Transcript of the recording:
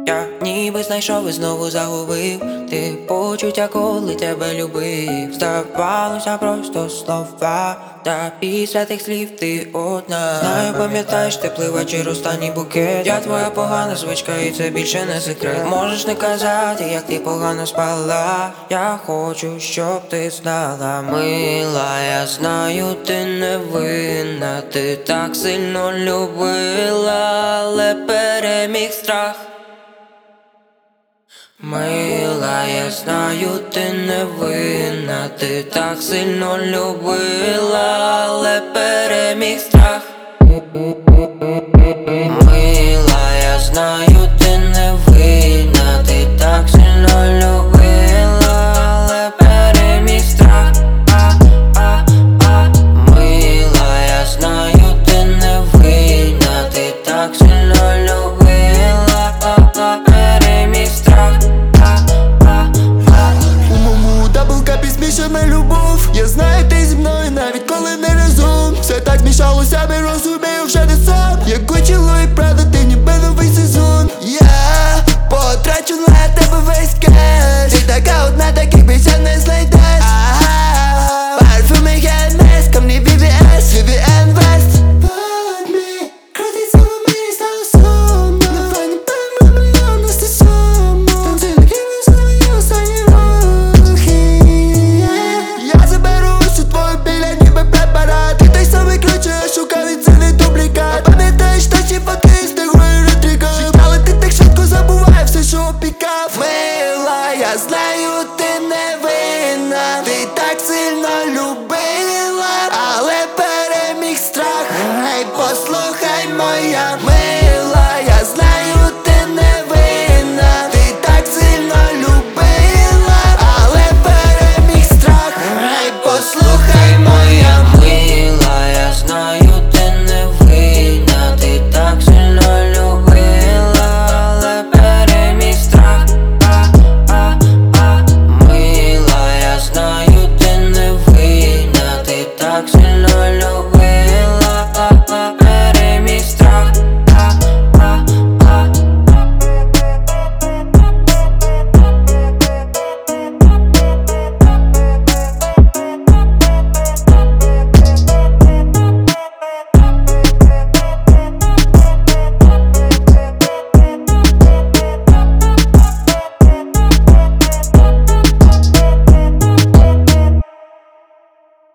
Я ніби знайшов і знову загубив ти почуття, коли тебе любив. Здавалося просто слова, та після тих слів ти одна. Знаю, пам'ятаєш теплий вечір, останній букет. Я твоя погана звичка, і це більше не секрет. Можеш не казати, як ти погано спала. Я хочу, щоб ти знала, мила, я знаю, ти не винна. Ти так сильно любила, але переміг страх. Мила, я знаю, ти не винна. Ти так сильно любила, але переміг страх.